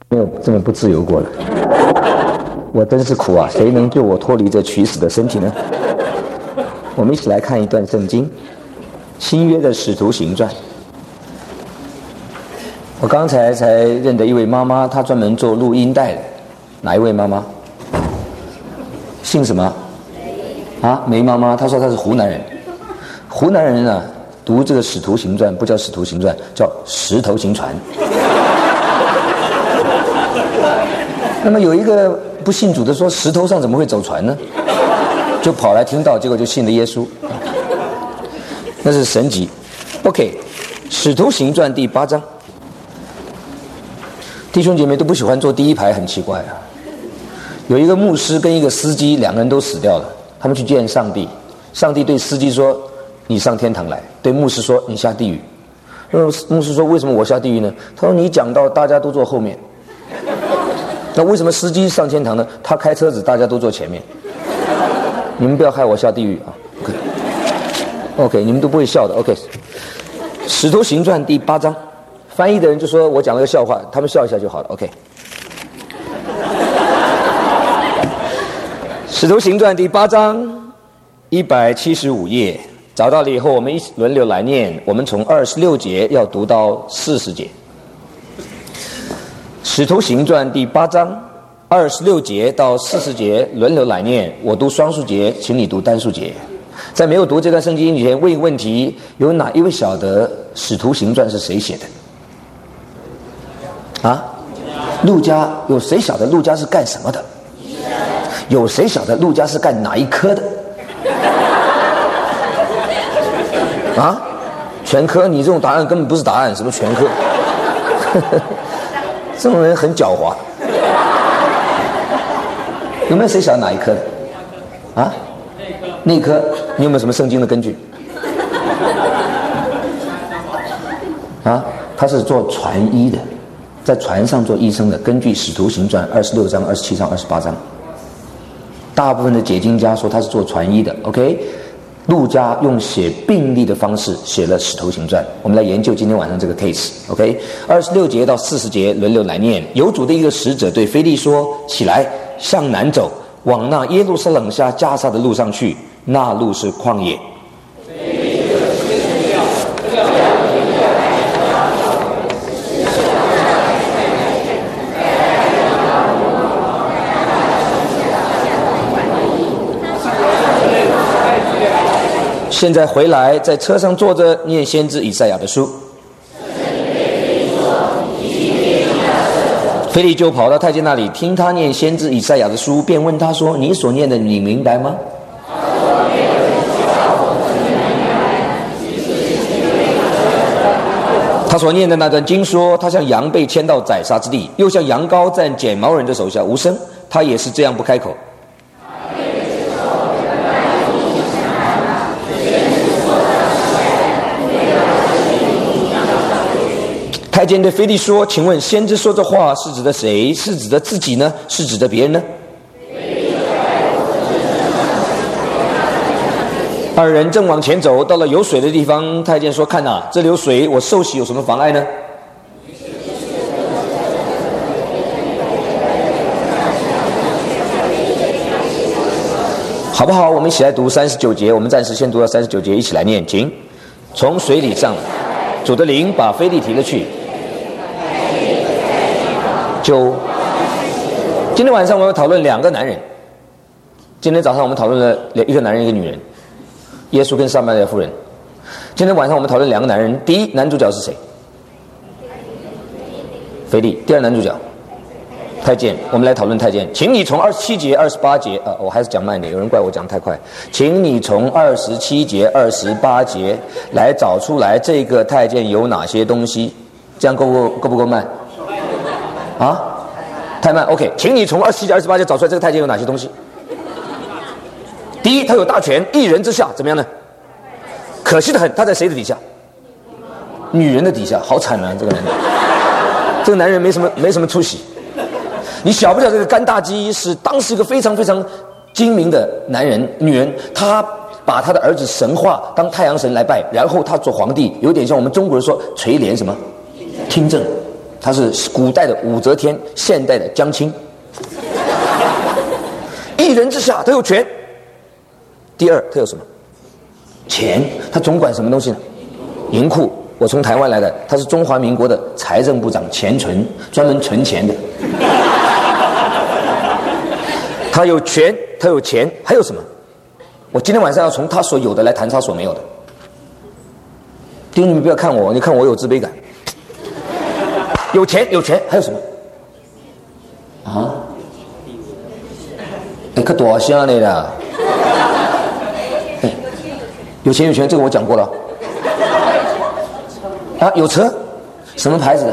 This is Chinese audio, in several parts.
没有这么不自由过了。我真是苦啊！谁能救我脱离这取死的身体呢？我们一起来看一段圣经，新约的使徒行传。我刚才认得一位妈妈，她专门做录音带的。哪一位妈妈？姓什么？啊，梅妈妈。她说她是湖南人。湖南人啊，读这个使徒行传不叫使徒行传，叫石头行传。那么有一个不信主的说，石头上怎么会走船呢？就跑来听到，结果就信了耶稣。那是神迹。OK， 使徒行传第8章。弟兄姐妹都不喜欢坐第一排，很奇怪啊。有一个牧师跟一个司机，两个人都死掉了，他们去见上帝。上帝对司机说：“你上天堂来。”对牧师说：“你下地狱。”牧师说：“为什么我下地狱呢？”他说：“你讲到大家都坐后面。”那为什么司机上天堂呢？他开车子，大家都坐前面。你们不要害我下地狱啊 ！OK， 你们都不会笑的。OK， 使徒行传第8章，翻译的人就说我讲了个笑话，他们笑一下就好了。OK， 使徒行传第8章175页，找到了以后，我们一起轮流来念。我们从26节要读到40节。使徒行传第8章26节到40节轮流来念，我读双数节，请你读单数节。在没有读这段圣经以前，问一个问题：有哪一位晓得使徒行传是谁写的？啊？路加。有谁晓得路加是干什么的？有谁晓得路加是干哪一科的？啊？全科？你这种答案根本不是答案，什么全科？这种人很狡猾。有没有谁晓得哪一科的？啊？内科？你有没有什么圣经的根据？啊？他是做船医的，在船上做医生的，根据使徒行传26章、27章、28章。大部分的解经家说他是做船医的。OK， 路加用写病例的方式写了使徒行传。我们来研究今天晚上这个 case。OK， 26节到40节轮流来念。有主的一个使者对腓力说：“起来，向南走，往那耶路撒冷下加撒的路上去，那路是旷野。”现在回来，在车上坐着念先知以赛亚的书。腓力就跑到太监那里，听他念先知以赛亚的书，便问他说：“你所念的，你明白吗？”他所念的那段经说，他像羊被牵到宰杀之地，又像羊羔在剪毛人的手下无声，他也是这样不开口。太监对腓力说：“请问先知说这话是指的谁？是指的自己呢？是指的别人呢？”二人正往前走，到了有水的地方，太监说：“看哪，这里有水，我受洗有什么妨碍呢？”好不好？我们一起来读39节，我们暂时先读到39节，一起来念，请。从水里上来，主的灵把腓力提了去。今天晚上我们讨论2个男人。今天早上我们讨论了一个男人一个女人，耶稣跟撒玛利亚妇人。今天晚上我们讨论2个男人。第一男主角是谁？腓力。第二男主角太监。我们来讨论太监。请你从27节28节我还是讲慢一点，有人怪我讲太快。请你从27节28节来找出来这个太监有哪些东西。这样够不够慢？啊，太慢。 OK， 请你从27节28节找出来这个太监有哪些东西。第一，他有大权，一人之下，怎么样呢？可惜的很，他在谁的底下？女人的底下，好惨啊！这个男人，这个男人没什么出息。你晓不晓得这个甘大基是当时一个非常非常精明的男人女人，他把他的儿子神化当太阳神来拜，然后他做皇帝，有点像我们中国人说垂帘什么听政。 他是古代的武则天，现代的江青。一人之下，他有权。第二，他有什么？钱。他总管什么东西呢？银库。我从台湾来的，他是中华民国的财政部长，钱存，专门存钱的。他有权，他有钱，还有什么？我今天晚上要从他所有的来谈他所没有的。弟兄，你们不要看我，你看我有自卑感。有钱，有权，还有什么？啊？可多少呢啦？有钱有权，这个我讲过了。啊，有车，什么牌子的？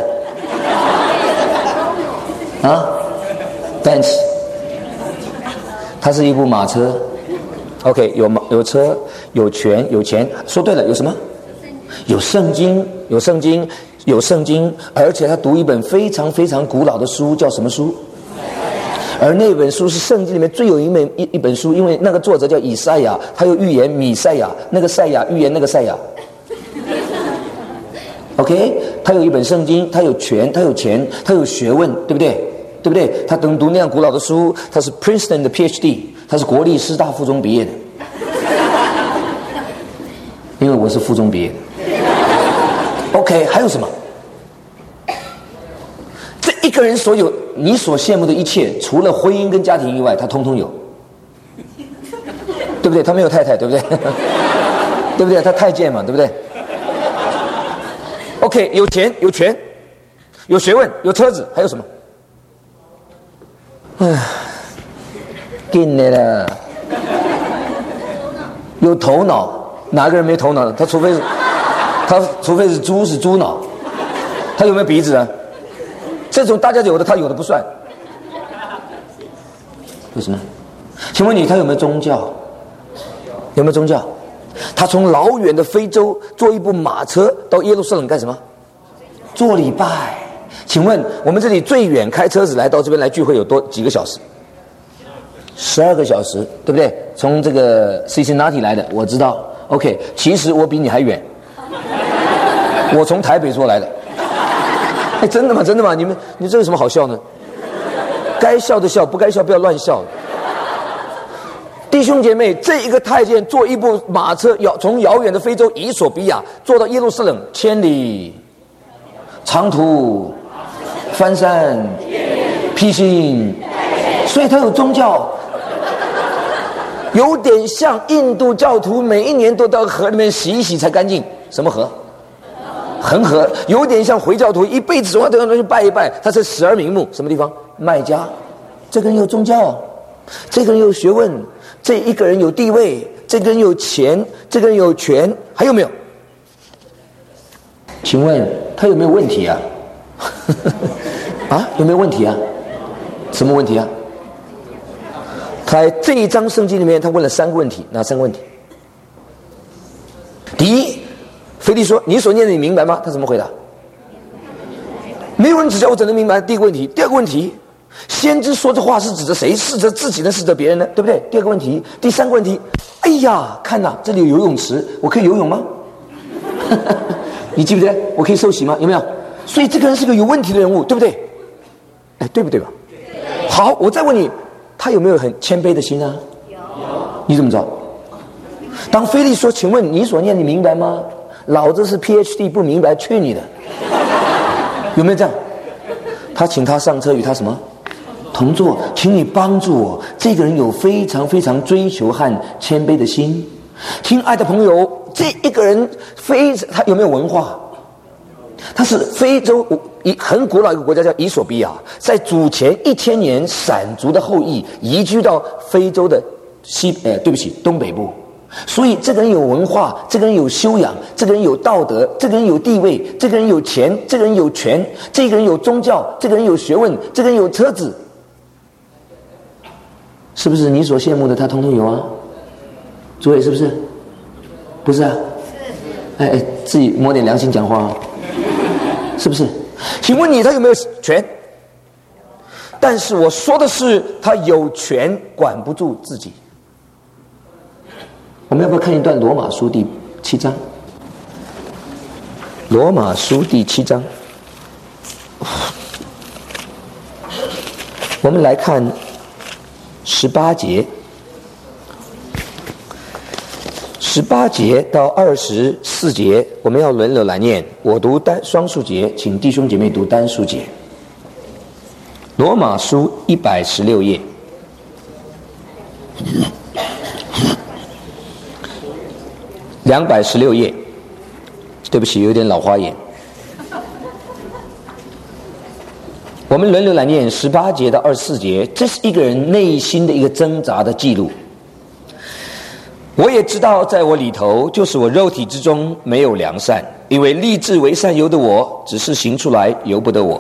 啊 ，Benz， 它是一部马车。OK， 有车，有权，有钱。说对了，有什么？有圣经，有圣经，有圣经，而且他读一本非常非常古老的书，叫什么书？而那本书是圣经里面最有一本书，因为那个作者叫以赛亚，他又预言弥赛亚，那个赛亚预言那个赛亚。OK， 他有一本圣经，他有权，他有钱，他有学问，对不对？对不对？他读那样古老的书，他是 Princeton 的 PhD， 他是国立师大附中毕业的。因为我是附中毕业的。OK， 还有什么？这一个人所有你所羡慕的一切，除了婚姻跟家庭以外，他通通有，对不对？他没有太太，对不对？对不对？他太监嘛，对不对？OK， 有钱，有权，有学问，有车子，还有什么？紧的啦，有头脑，哪个人没头脑？他除非是猪，是猪脑。他有没有鼻子啊？这种大家有的，他有的不算。为什么？请问你，他有没有宗教？有没有宗教？他从老远的非洲坐一部马车到耶路撒冷干什么？做礼拜。请问我们这里最远开车子来到这边来聚会有几个小时？12个小时，对不对？从这个 Cincinnati 来的，我知道。OK， 其实我比你还远，我从台北坐来的。真的吗？真的吗？你这有什么好笑呢？该笑的笑，不该笑不要乱笑。弟兄姐妹，这一个太监坐一部马车，从遥远的非洲以索比亚坐到耶路撒冷，千里长途翻山披星，所以他有宗教，有点像印度教徒每一年都到河里面洗一洗才干净。什么河？恒河。有点像回教徒一辈子总要都要去拜一拜，他是十二名目。什么地方？麦加。这个人有宗教，这个人有学问，这一个人有地位，这个人有钱，这个人有权，还有没有？请问他有没有问题啊？啊，有没有问题啊？什么问题啊？他这一章圣经里面，他问了3个问题，哪3个问题？第一，腓力说：“你所念的你明白吗？”他怎么回答？没有人指教我怎能明白。第一个问题。第二个问题，先知说这话是指着谁？是指着自己呢？是指着别人呢？对不对？第二个问题。第3个问题，哎呀，看呐，这里有游泳池，我可以游泳吗？你记不记得？我可以受洗吗？有没有？所以这个人是个有问题的人物，对不对？哎，对不对吧？好，我再问你，他有没有很谦卑的心啊？有。你怎么知道？当腓力说：“请问你所念你明白吗？”老子是 PhD 不明白，去你的！有没有这样？他请他上车与他什么同坐，请你帮助我。这个人有非常非常追求和谦卑的心。亲爱的朋友，这一个人他有没有文化？他是非洲很古老一个国家叫以索比亚，在主前1000年闪族的后裔移居到非洲的东北部。所以这个人有文化，这个人有修养，这个人有道德，这个人有地位，这个人有钱，这个人有权，这个人有宗教，这个人有学问，这个人有车子，是不是你所羡慕的他通通有啊？诸位是不是？不是啊？哎，自己摸点良心讲话啊，是不是？请问你他有没有权？但是我说的是他有权管不住自己。我们要不要看一段罗马书第7章？罗马书第7章。 我们来看18节，18节到24节，我们要轮流来念。我读双数节，请弟兄姐妹读单数节。罗马书116页。216页，对不起，有点老花眼。我们轮流来念18节到24节，这是一个人内心的一个挣扎的记录。我也知道在我里头，就是我肉体之中没有良善，因为立志为善由得我，只是行出来由不得我。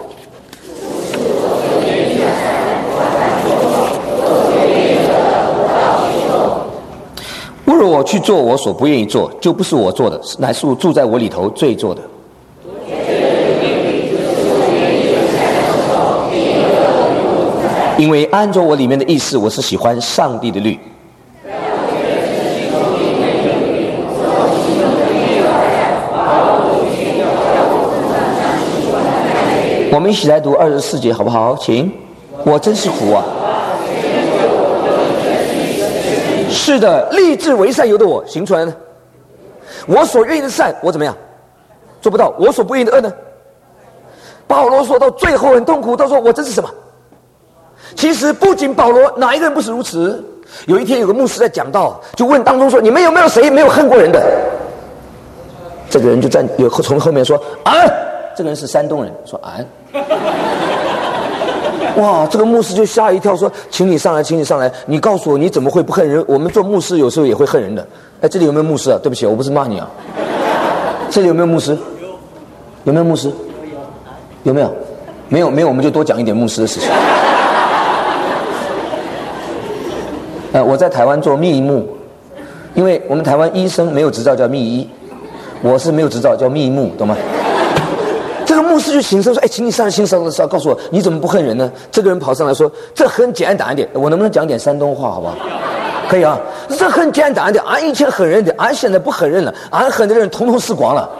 若我去做我所不愿意做，就不是我做的，乃是住在我里头罪做的。因为按照我里面的意思，我是喜欢上帝的律。我们一起来读24节好不好？请。我真是苦啊！是的，立志为善由得我，行出来呢。我所愿意的善，我怎么样做不到？我所不愿意的恶呢？保罗说到最后很痛苦，他说我这是什么？其实不仅保罗，哪一个人不是如此？有一天有个牧师在讲道，就问当中说：“你们有没有谁没有恨过人的？”这个人就从后面说：“俺。”这个人是山东人，说：“俺。”哇！这个牧师就吓一跳，说：“请你上来，请你上来，你告诉我你怎么会不恨人？我们做牧师有时候也会恨人的。”哎，这里有没有牧师啊？对不起，我不是骂你啊。这里有没有牧师？有没有牧师？有没有？没有，没有，我们就多讲一点牧师的事情。我在台湾做密牧，因为我们台湾医生没有执照叫密医，我是没有执照叫密牧，懂吗？这个牧师就行声说：“哎，请你上来，请上来，告诉我你怎么不恨人呢？”这个人跑上来说：“这很简单一点，我能不能讲点山东话，好不好？”可以啊，这很简单的，俺以前狠人的，俺现在不狠人了，俺狠的人统统死光了。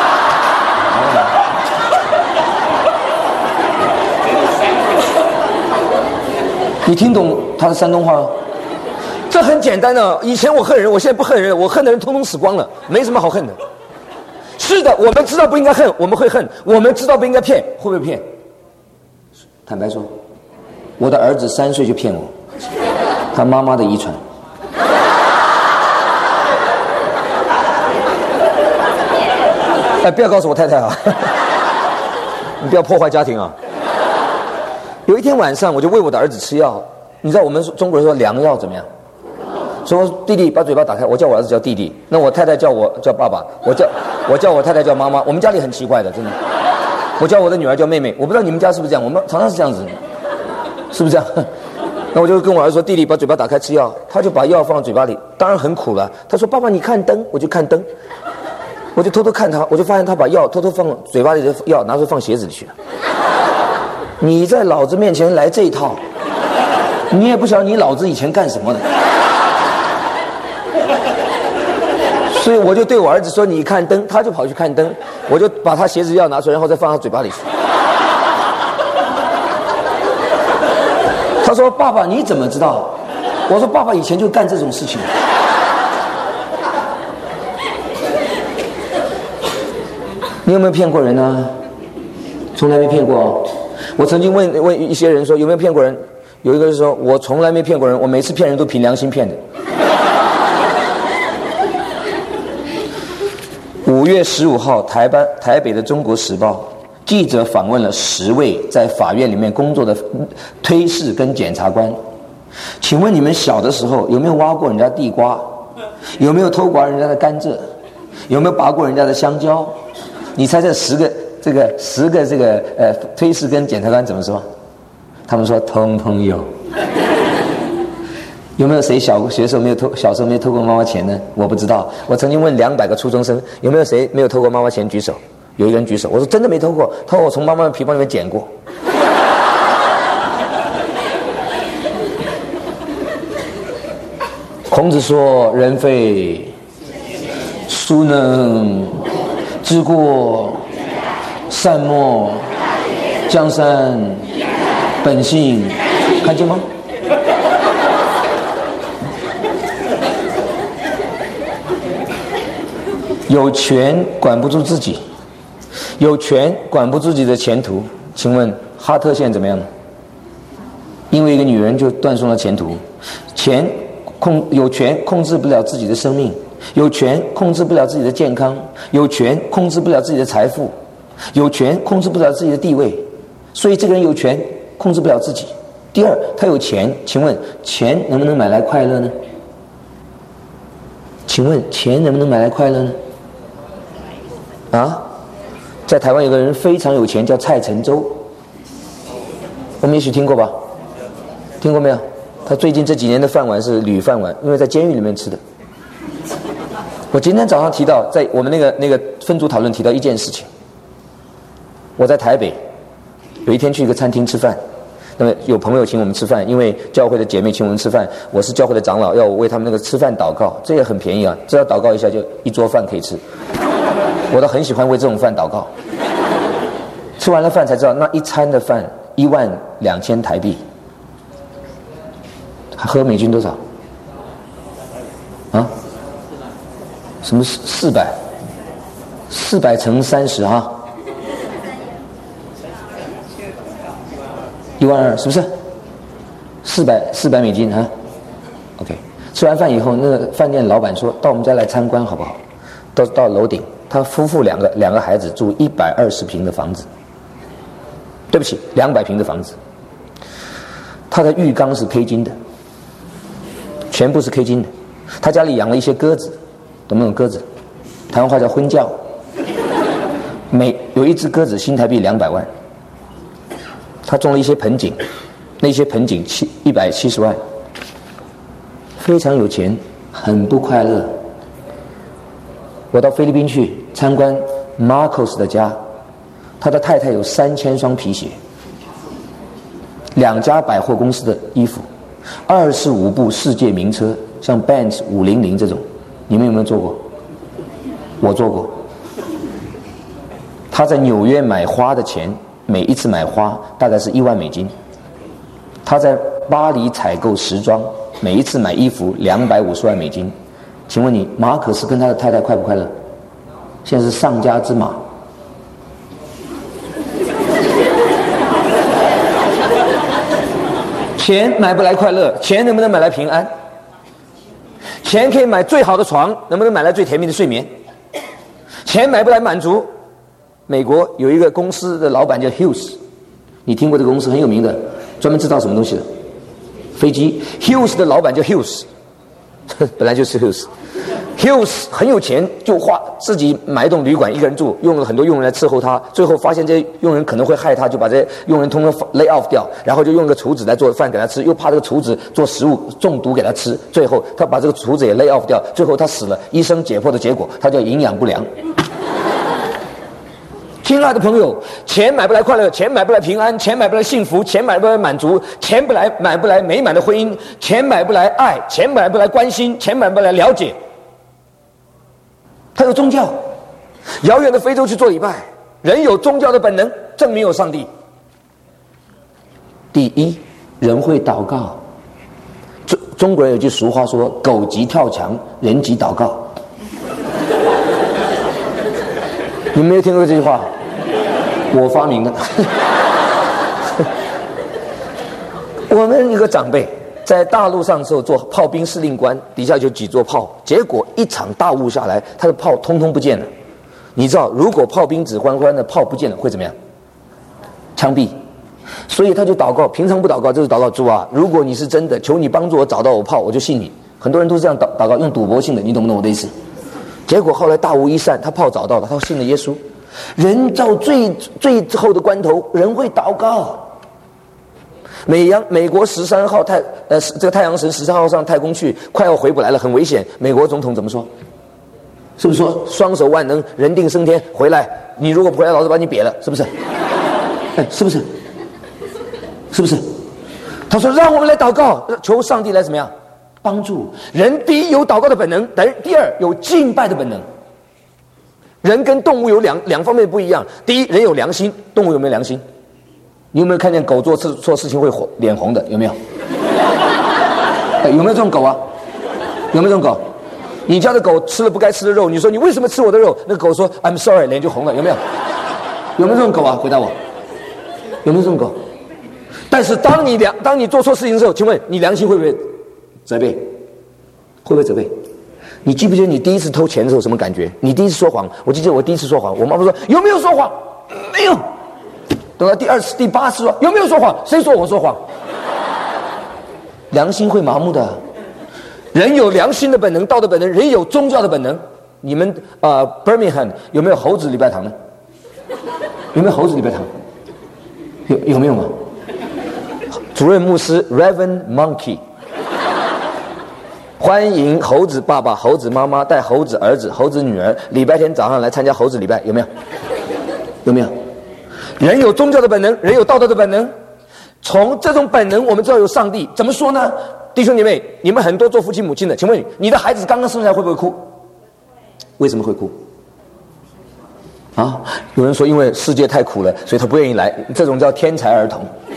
你听懂他的山东话吗？这很简单的，以前我恨人，我现在不恨人，我恨的人统统死光了，没什么好恨的。是的，我们知道不应该恨，我们会恨；我们知道不应该骗，会不会骗？坦白说，我的儿子3岁就骗我，他妈妈的遗传。哎，不要告诉我太太啊，你不要破坏家庭啊。有一天晚上，我就喂我的儿子吃药。你知道我们中国人说良药怎么样？说弟弟把嘴巴打开，我叫我儿子叫弟弟，那我太太叫我叫爸爸，我叫我太太叫妈妈。我们家里很奇怪的，真的。我叫我的女儿叫妹妹，我不知道你们家是不是这样，我们常常是这样子，是不是这样？那我就跟我儿子说：“弟弟把嘴巴打开吃药。”他就把药放到嘴巴里，当然很苦了。他说：“爸爸你看灯。”我就看灯，我就偷偷看他，我就发现他把药偷偷放嘴巴里的药拿出放鞋子里去了。你在老子面前来这一套，你也不晓得你老子以前干什么的。所以我就对我儿子说：“你看灯。”他就跑去看灯，我就把他鞋子药拿出来，然后再放到嘴巴里去。他说：“爸爸你怎么知道？”我说：“爸爸以前就干这种事情。”你有没有骗过人呢？从来没骗过。我曾经问一些人说有没有骗过人，有一个人说：“我从来没骗过人，我每次骗人都凭良心骗的。”5月15号，台北的《中国时报》记者访问了10位在法院里面工作的推事跟检察官，请问你们小的时候有没有挖过人家地瓜？有没有偷刮人家的甘蔗？有没有拔过人家的香蕉？你猜这10个推事跟检察官怎么说？他们说通通有。有没有谁小时候没有偷过妈妈钱呢？我不知道。我曾经问200个初中生，有没有谁没有偷过妈妈钱？举手。有一个人举手，我说真的没偷过，我从妈妈的皮包里面捡过。孔子说：“人非孰能知过善莫？江山本性看见吗？有权管不住自己，有权管不住自己的前途。请问哈特现在怎么样呢？因为一个女人就断送了前途。有权控制不了自己的生命，有权控制不了自己的健康，有权控制不了自己的财富，有权控制不了自己的地位。所以这个人有权控制不了自己。第二，他有钱，请问钱能不能买来快乐呢？请问钱能不能买来快乐呢？啊，在台湾有个人非常有钱，叫蔡成洲，我们也许听过吧？听过没有？他最近这几年的饭碗是铝饭碗，因为在监狱里面吃的。我今天早上提到，在我们那个分组讨论提到一件事情。我在台北有一天去一个餐厅吃饭，那么有朋友请我们吃饭，因为教会的姐妹请我们吃饭，我是教会的长老，要我为他们那个吃饭祷告，这也很便宜啊，只要祷告一下就一桌饭可以吃。我倒很喜欢为这种饭祷告。吃完了饭才知道，那一餐的饭12000台币，合美金多少？啊？什么400乘30哈？12000是不是？400美金啊 ？OK。吃完饭以后，那个饭店老板说：“到我们家来参观好不好？”到楼顶，他夫妇两个孩子住120平的房子，对不起，200平的房子。他的浴缸是 K 金的，全部是 K 金的。他家里养了一些鸽子，懂不懂鸽子？台湾话叫婚教。有一只鸽子新台币200万。他种了一些盆景，那些盆景170万，非常有钱，很不快乐。我到菲律宾去参观 Marcos 的家，他的太太有3000双皮鞋，2家百货公司的衣服，25部世界名车，像 Benz 500这种，你们有没有坐过？我坐过。他在纽约买花的钱，每一次买花大概是1万美金。他在巴黎采购时装，每一次买衣服250万美金。请问你，马可斯跟他的太太快不快乐？现在是丧家之马。钱买不来快乐，钱能不能买来平安？钱可以买最好的床，能不能买来最甜蜜的睡眠？钱买不来满足。美国有一个公司的老板叫 Hughes， 你听过这个公司很有名的，专门制造什么东西的？飞机。Hughes 的老板叫 Hughes， 本来就是 Hughes。Hughes 很有钱，就自己买一栋旅馆，一个人住，用了很多佣人来伺候他。最后发现这些佣人可能会害他，就把这些佣人通通 lay off 掉，然后就用个厨子来做饭给他吃，又怕这个厨子做食物中毒给他吃。最后他把这个厨子也 lay off 掉，最后他死了。医生解剖的结果，他叫营养不良。亲爱的朋友，钱买不来快乐，钱买不来平安，钱买不来幸福，钱买不来满足，钱买不来美满的婚姻，钱买不来爱，钱买不来关心，钱买不来了解。他有宗教，遥远的非洲去做礼拜，人有宗教的本能，证明有上帝。第一，人会祷告。中国人有句俗话说：“狗急跳墙，人急祷告。”你们没有听过这句话？我发明的。我们一个长辈在大陆上的时候做炮兵司令官，底下就几座炮，结果一场大雾下来，他的炮通通不见了。你知道，如果炮兵指挥官的炮不见了会怎么样？枪毙。所以他就祷告，平常不祷告，就是祷告主啊，如果你是真的，求你帮助我找到我炮，我就信你。很多人都是这样祷告，用赌博性的，你懂不懂我的意思？结果后来大雾一散，他炮找到了，他信了耶稣。人到最后的关头，人会祷告。美国13号这个太阳神13号上太空去，快要回不来了，很危险。美国总统怎么说？是不是说双手万能，人定胜天，回来？你如果不回来，老子把你瘪了，是不是？是不是？是不是？他说让我们来祷告，求上帝来怎么样帮助人。第一有祷告的本能，第二有敬拜的本能。人跟动物有两方面不一样。第一，人有良心，动物有没有良心？ 你有没有看见狗做事情会脸红的？有没有？有没有这种狗啊？有没有这种狗？你家的狗吃了不该吃的肉，你说你为什么吃我的肉？那个狗说 I'm sorry， 脸就红了，有没有？有没有这种狗啊？回答我，有没有这种狗？但是当你做错事情的时候，请问你良心会不会责备？会不会责备？你记不记得你第一次偷钱的时候什么感觉？你第一次说谎，我记得我第一次说谎，我妈妈说有没有说谎？没有。等到第2次、第8次说有没有说谎？谁说我说谎？良心会麻木的。人有良心的本能，道德本能，人有宗教的本能。你们Birmingham 有没有猴子礼拜堂呢？有没有猴子礼拜堂？有没有吗？主任牧师 Reverend Monkey， 欢迎猴子爸爸、猴子妈妈带猴子儿子、猴子女儿礼拜天早上来参加猴子礼拜，有没有？有没有？人有宗教的本能，人有道德的本能。从这种本能，我们知道有上帝。怎么说呢？弟兄姐妹，你们很多做父亲母亲的，请问你的孩子刚刚生下来会不会哭？为什么会哭？啊，有人说因为世界太苦了，所以他不愿意来，这种叫天才儿童。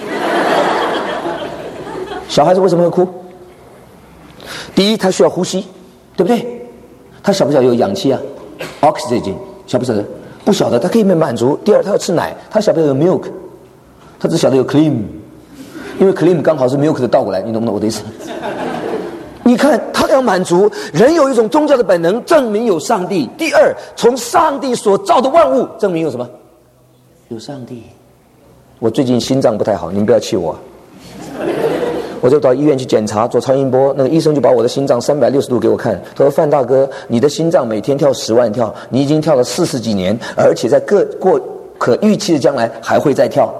小孩子为什么会哭？第一，他需要呼吸，对不对？他晓不晓得有氧气啊 ？oxygen， 晓不晓得？不晓得，他可以被满足。第二，他要吃奶，他晓不晓得有 milk？ 他只晓得有 cream， 因为 cream 刚好是 milk 的倒过来，你懂不懂我的意思？你看，他要满足人有一种宗教的本能，证明有上帝。第二，从上帝所造的万物，证明有什么？有上帝。我最近心脏不太好，你们不要气我。我就到医院去检查，做超音波，那个医生就把我的心脏360度给我看，他说：“范大哥，你的心脏每天跳10万跳，你已经跳了40几年，而且在可预期的将来还会再跳。”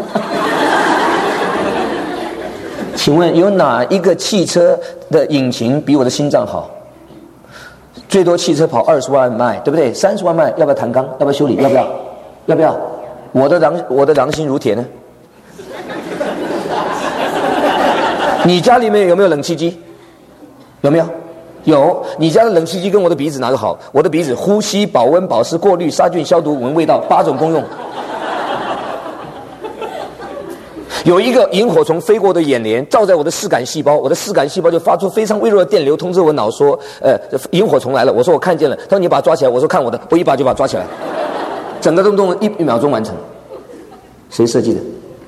请问有哪一个汽车的引擎比我的心脏好？最多汽车跑20万迈，对不对？30万迈要不要弹钢？要不要修理？要不要？要不要？我的良心如铁呢？你家里面有没有冷气机？有没有？有。你家的冷气机跟我的鼻子哪个好？我的鼻子呼吸、保温、保湿、过滤、杀菌、消毒、闻味道8种功用。有一个萤火虫飞过我的眼帘，照在我的视感细胞，我的视感细胞就发出非常微弱的电流，通知我脑说，萤火虫来了。我说我看见了。他说你把它抓起来。我说看我的，我一把就把它抓起来，整个动作1秒钟完成。谁设计的？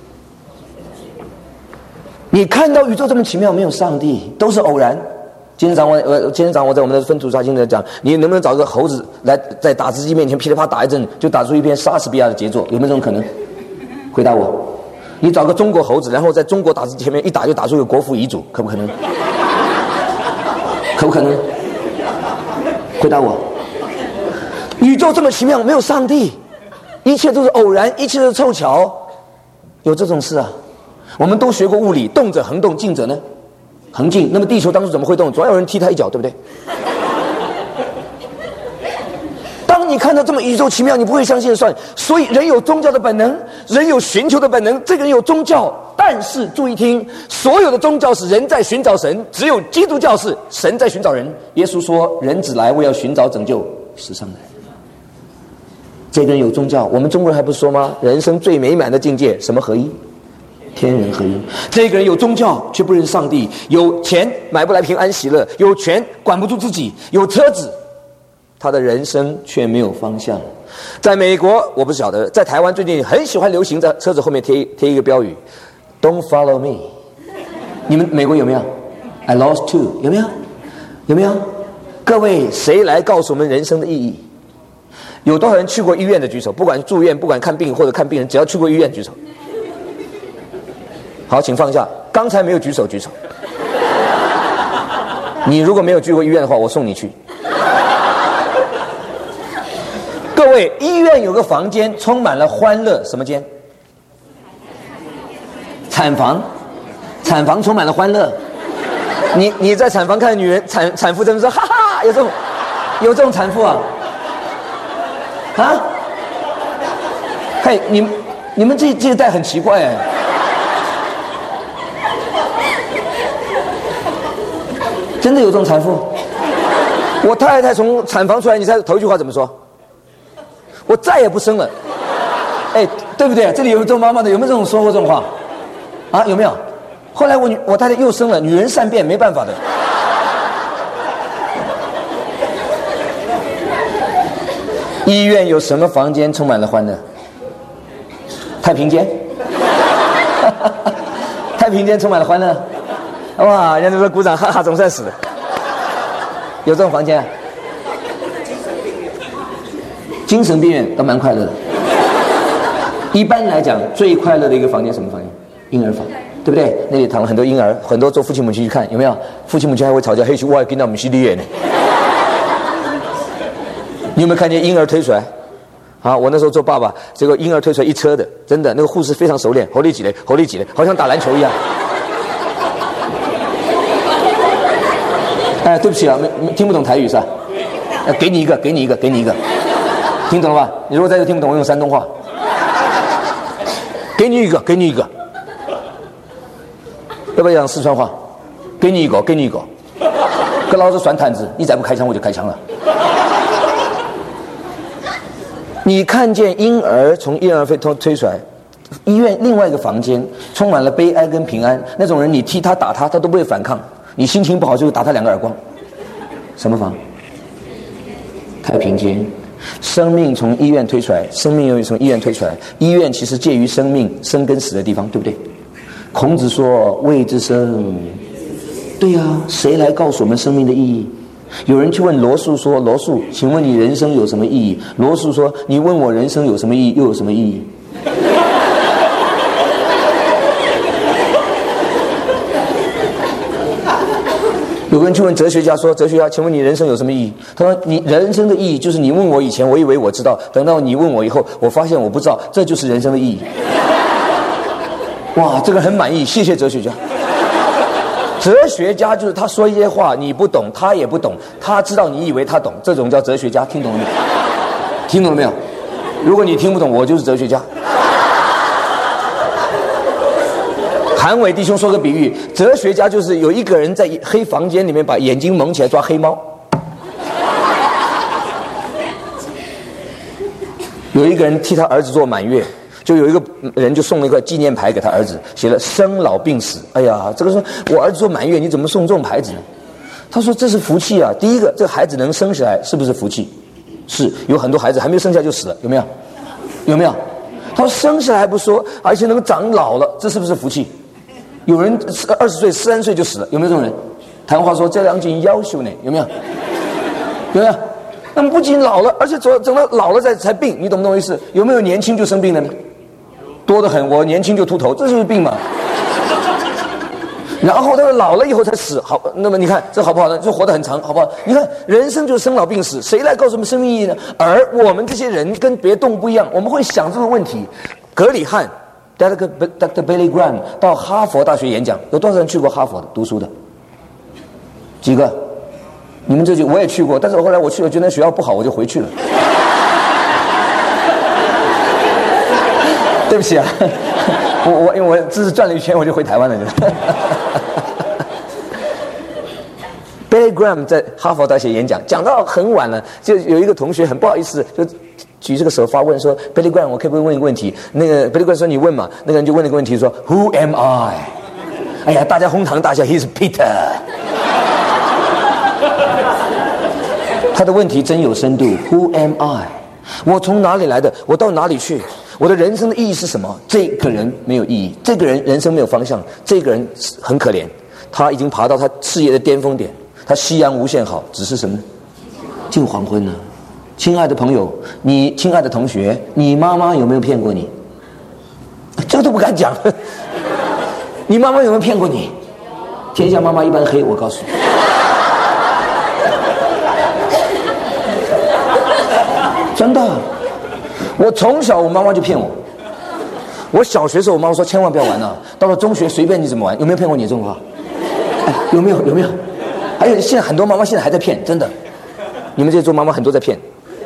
你看到宇宙这么奇妙，没有上帝，都是偶然。今天早上我在我们的分组查经的讲，你能不能找个猴子来在打字机面前噼里啪打一阵，就打出一篇莎士比亚的杰作？有没有这种可能？回答我。你找个中国猴子，然后在中国打字机前面一打就打出一个国父遗嘱，可不可能？可不可能？回答我。宇宙这么奇妙，没有上帝，一切都是偶然，一切都是凑巧，有这种事啊？我们都学过物理，动者恒动，静者呢恒静。那么地球当初怎么会动？总要有人踢他一脚，对不对？当你看到这么宇宙奇妙，你不会相信算。所以人有宗教的本能，人有寻求的本能。这个人有宗教，但是注意听，所有的宗教是人在寻找神，只有基督教是神在寻找人。耶稣说：“人只来为要寻找拯救世上的人。”这个人有宗教，我们中国人还不是说吗？人生最美满的境界，什么合一？天人合一。这个人有宗教却不认上帝，有钱买不来平安喜乐，有权管不住自己，有车子，他的人生却没有方向。在美国我不晓得，在台湾最近很喜欢流行在车子后面贴一个标语 Don't follow me。 你们美国有没有 I lost two？ 有没有？有没有？各位，谁来告诉我们人生的意义？有多少人去过医院的举手？不管住院，不管看病或者看病人，只要去过医院举手。好，请放下。刚才没有举手，举手。你如果没有去过医院的话，我送你去。各位，医院有个房间充满了欢乐，什么间？产房。产房充满了欢乐。你在产房看女人产妇，真的说哈哈，有这种产妇啊？啊？嘿，你们这一代很奇怪哎。真的有这种产妇？我太太从产房出来，你猜头一句话怎么说？我再也不生了。哎， 对不对？这里有做妈妈的，有没有这种说过这种话？啊，有没有？后来我太太又生了，女人善变，没办法的。医院有什么房间充满了欢乐？太平间。太平间充满了欢乐。哇，人家都说鼓掌，哈哈，总算死了。有这种房间啊？精神病院都蛮快乐的。一般来讲，最快乐的一个房间什么房间？婴儿房，对不对？那里躺了很多婴儿，很多做父亲母亲去看，有没有？父亲母亲还会吵架，嘿，去我跟到我们系列呢。你有没有看见婴儿推出来？啊，我那时候做爸爸，这个婴儿推出来一车的，真的，那个护士非常熟练，猴力几嘞，猴力几嘞，好像打篮球一样。哎，对不起啊，听不懂台语是吧？给你一个，给你一个，给你一个，听懂了吧？你如果在这听不懂，我用山东话。给你一个，给你一个，要不要讲四川话？给你一个，给你一个，跟老子算摊子，你再不开枪我就开枪了。你看见婴儿从婴儿被推出来，医院另外一个房间充满了悲哀跟平安，那种人你踢他打他，他都不会反抗，你心情不好就会打他2个耳光。什么房？太平间。生命从医院推出来，生命又从医院推出来，医院其实介于生命生跟死的地方，对不对？孔子说未知生，对啊，谁来告诉我们生命的意义？有人去问罗素说，罗素，请问你人生有什么意义？罗素说，你问我人生有什么意义，又有什么意义？有个人去问哲学家说，哲学家，请问你人生有什么意义？他说，你人生的意义就是你问我以前我以为我知道，等到你问我以后我发现我不知道，这就是人生的意义。哇，这个很满意，谢谢哲学家。哲学家就是他说一些话你不懂，他也不懂，他知道你以为他懂，这种叫哲学家，听懂了没有？听懂了没有？如果你听不懂，我就是哲学家。韩伟弟兄说个比喻，哲学家就是有一个人在黑房间里面把眼睛蒙起来抓黑猫，有一个人替他儿子做满月，就有一个人就送了一块纪念牌给他儿子，写了生老病死。哎呀，这个说我儿子做满月，你怎么送这种牌子呢？他说这是福气啊，第一个这个孩子能生下来是不是福气？是，有很多孩子还没有生下来就死了，有没有？有没有？他说生下来还不说，而且能长老了，这是不是福气？有人20岁、43岁就死了，有没有这种人？谈话说这两斤要求呢，有没有？有没有？那么不仅老了，而且整到老了才病，你懂不懂意思？有没有年轻就生病的呢？多得很，我年轻就秃头，这就是病嘛。然后他老了以后才死，好，那么你看这好不好呢？就活得很长，好不好？你看人生就是生老病死，谁来告诉我们生命意义呢？而我们这些人跟别的动物不一样，我们会想这个问题。格里汉 Dr. Billy Graham 到哈佛大学演讲，有多少人去过哈佛的读书的？几个？你们这就我也去过，但是后来我去了，觉得学校不好，我就回去了。对不起啊，因为我只是转了一圈，我就回台湾了。Billy Graham 在哈佛大学演讲，讲到很晚了，就有一个同学很不好意思，就举这个手发问说 ：“Billy Graham， 我可不可以问一个问题？”那个 Billy Graham 说：“你问嘛。”那个人就问了一个问题说 ：“Who am I？” 哎呀，大家哄堂大笑 ，He's Peter。他的问题真有深度 ，Who am I？ 我从哪里来的？我到哪里去？我的人生的意义是什么？这个人没有意义，这个人人生没有方向，这个人很可怜，他已经爬到他事业的巅峰点，他夕阳无限好，只是什么？近黄昏了。亲爱的朋友，你亲爱的同学，你妈妈有没有骗过你？这个都不敢讲。你妈妈有没有骗过你？天下妈妈一般黑，我告诉你。真的，我从小我妈妈就骗我。我小学时候我妈妈说千万不要玩了，到了中学随便你怎么玩。有没有骗过你这种话？哎，有没有？还有现在很多妈妈现在还在骗，真的。你们这些做妈妈很多在骗。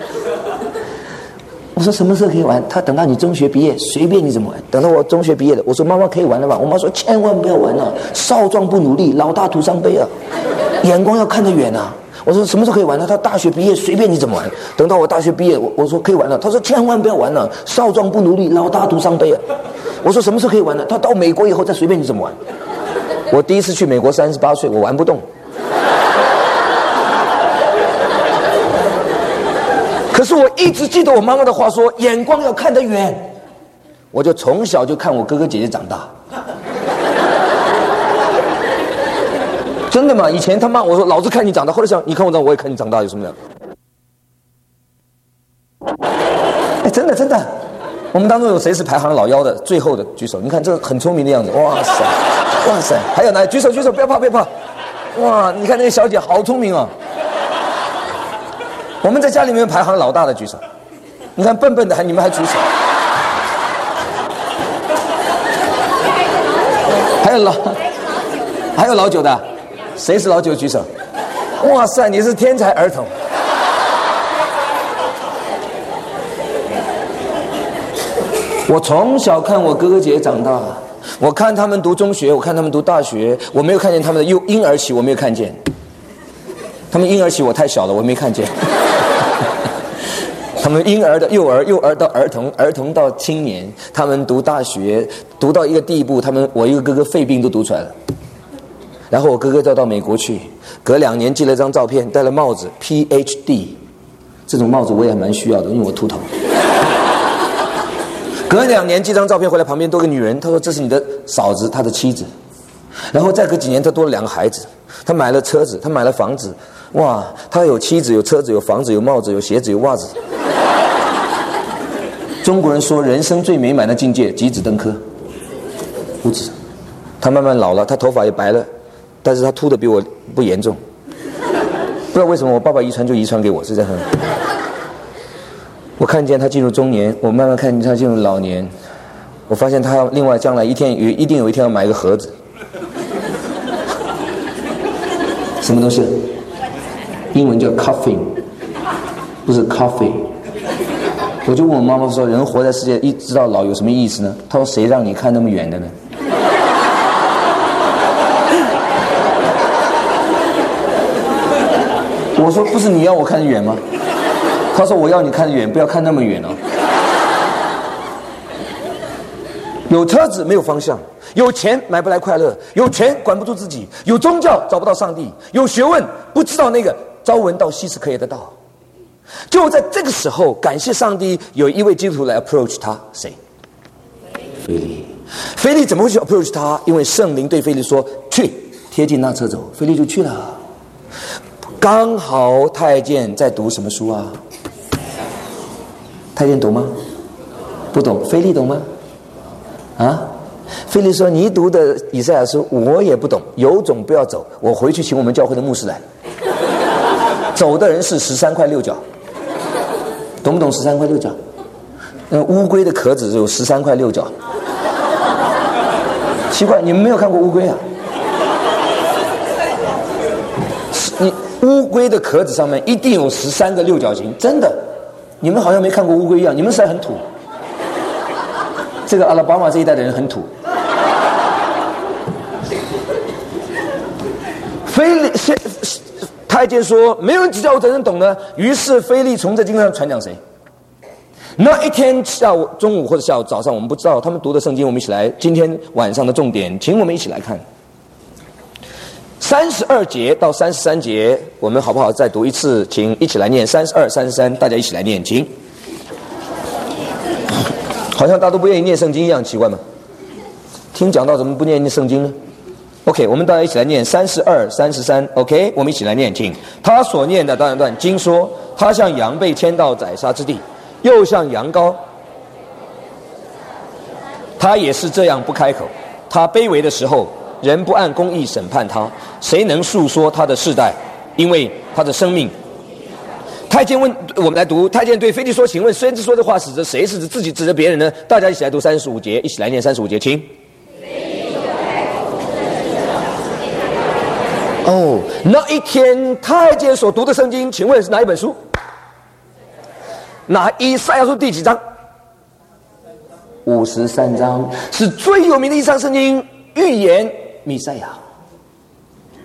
我说什么时候可以玩？他等到你中学毕业随便你怎么玩。等到我中学毕业了，我说妈妈可以玩了吧？我妈说千万不要玩了，少壮不努力，老大徒伤悲啊。 眼光要看得远啊。我说什么时候可以玩呢？他大学毕业随便你怎么玩。等到我大学毕业，我说可以玩了。他说千万不要玩了，少壮不努力，老大徒伤悲啊。我说什么时候可以玩呢？他到美国以后再随便你怎么玩。我第一次去美国38岁，我玩不动。可是我一直记得我妈妈的话说，眼光要看得远。我就从小就看我哥哥姐姐长大。真的吗？以前他骂我说老子看你长大，后来想你看我长大我也看你长大，有什么两？哎，真的真的。我们当中有谁是排行老幺的最后的举手？你看这个很聪明的样子，哇塞哇塞。还有哪？举手举手，不要怕不要怕。哇，你看那个小姐好聪明哦。我们在家里面排行老大的举手。你看笨笨的你们还举手。还有老九的，谁是老九举手？哇塞，你是天才儿童。我从小看我哥哥姐姐长大，我看他们读中学，我看他们读大学，我没有看见他们的婴儿期，我没有看见。他们婴儿期我太小了，我没看见。他们婴儿的幼儿到儿童，儿童到青年，他们读大学，读到一个地步，我一个哥哥肺病都读出来了。然后我哥哥就到美国去，隔2年寄了张照片，戴了帽子 PhD， 这种帽子我也蛮需要的，因为我秃头。隔2年寄张照片回来，旁边多个女人，他说这是你的嫂子，他的妻子。然后再隔几年他多了2个孩子，他买了车子，他买了房子，哇，他有妻子有车子有房子有帽子有鞋子有袜子。中国人说人生最美满的境界几子登科，无子。他慢慢老了，他头发也白了，但是他秃的比我不严重，不知道为什么我爸爸遗传就遗传给我，是这样。我看见他进入中年，我慢慢看见他进入老年，我发现他另外将来一定有一天要买一个盒子。什么东西？英文叫 coffin， 不是 coffee。我就问我妈妈说，人活在世界一直到老有什么意思呢？她说谁让你看那么远的呢？我说不是你要我看得远吗？他说我要你看得远，不要看那么远哦。有车子没有方向，有钱买不来快乐，有权管不住自己，有宗教找不到上帝，有学问不知道那个朝闻道夕死可以得到。就在这个时候，感谢上帝，有一位基督徒来 approach 他，谁？腓利。腓利怎么会去 approach 他？因为圣灵对腓利说：“去，贴近那车走。”腓利就去了。刚好太监在读什么书啊？太监懂吗？不懂。腓利懂吗？啊？腓利说：“你读的以赛亚书我也不懂，有种不要走，我回去请我们教会的牧师来。走的人是13块6角。”懂不懂13块6角？乌龟的壳子有13块6角。奇怪，你们没有看过乌龟啊？你乌龟的壳子上面一定有13个六角形，真的。你们好像没看过乌龟一样，你们实在很土。这个阿拉巴马这一带的人很土。太监说没有人指教我怎能懂呢？于是腓利从这经上传讲谁？那一天中午或者下午早上我们不知道，他们读的圣经我们一起来，今天晚上的重点请我们一起来看32节到33节，我们好不好再读一次？请一起来念32、33，大家一起来念，请。好像大家都不愿意念圣经一样，奇怪吗？听讲道怎么不念圣经呢？OK， 我们大家一起来念32、33。OK， 我们一起来念，请。他所念的段经说，他像羊被牵到宰杀之地，又像羊羔，他也是这样不开口。他卑微的时候，人不按公义审判他，谁能述说他的世代？因为他的生命。太监问，我们来读。太监对腓利说：“请问，先知说的话指着谁？是指自己，指着别人呢？”大家一起来读35节，一起来念35节，请。哦，那一天太监所读的圣经，请问是哪一本书？哪以赛亚书第几章？53章，是最有名的一章圣经，预言弥赛亚。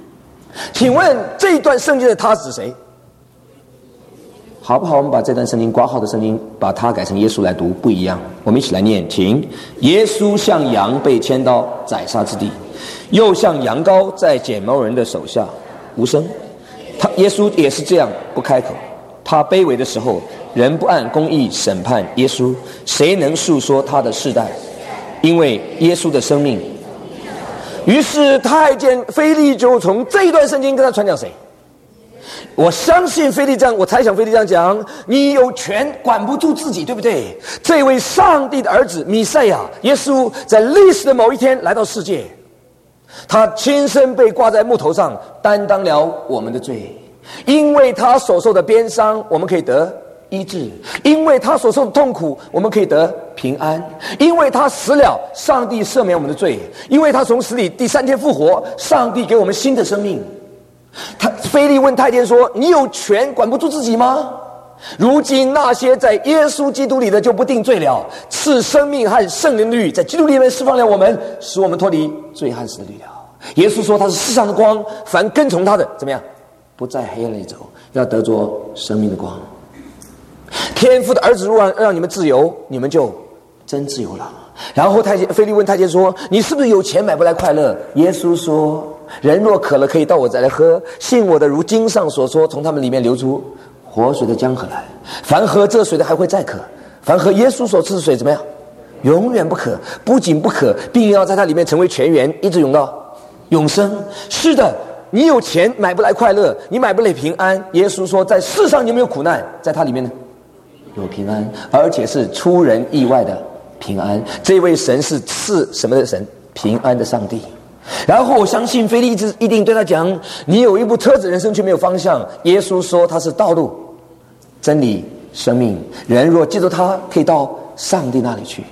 请问这一段圣经的他指谁？好不好？我们把这段圣经挂号的圣经，把它改成耶稣来读，不一样。我们一起来念，请：耶稣像羊被牵到宰杀之地，又像羊羔在剪毛人的手下，无声。耶稣也是这样，不开口。他卑微的时候，人不按公义审判耶稣，谁能述说他的世代？因为耶稣的生命。于是太监腓力就从这一段圣经跟他传讲谁？我相信腓力这样，我猜想腓力这样讲：你有权管不住自己，对不对？这位上帝的儿子弥赛亚耶稣，在历史的某一天来到世界，他亲身被挂在木头上，担当了我们的罪。因为他所受的鞭伤，我们可以得医治；因为他所受的痛苦，我们可以得平安；因为他死了，上帝赦免我们的罪；因为他从死里第3天复活，上帝给我们新的生命。腓力问太监说：你有权管不住自己吗？如今那些在耶稣基督里的就不定罪了，赐生命和圣灵的律在基督里面释放了我们，使我们脱离罪和死的律了。耶稣说他是世上的光，凡跟从他的怎么样？不在黑暗里走，要得着生命的光。天父的儿子如果让你们自由，你们就真自由了。然后腓力问太监说：你是不是有钱买不来快乐？耶稣说：人若渴了，可以到我这来喝，信我的如经上所说，从他们里面流出活水的江河来。凡喝这水的还会再渴，凡喝耶稣所赐的水怎么样？永远不渴，不仅不渴，并要在它里面成为泉源，一直涌到永生。是的，你有钱买不来快乐，你买不来平安。耶稣说，在世上有没有苦难？在它里面呢有平安，而且是出人意外的平安。这位神是赐什么的神？平安的上帝。然后我相信腓力一定对他讲：你有一部车子，人生却没有方向。耶稣说他是道路、真理、生命，人若记住他，可以到上帝那里去。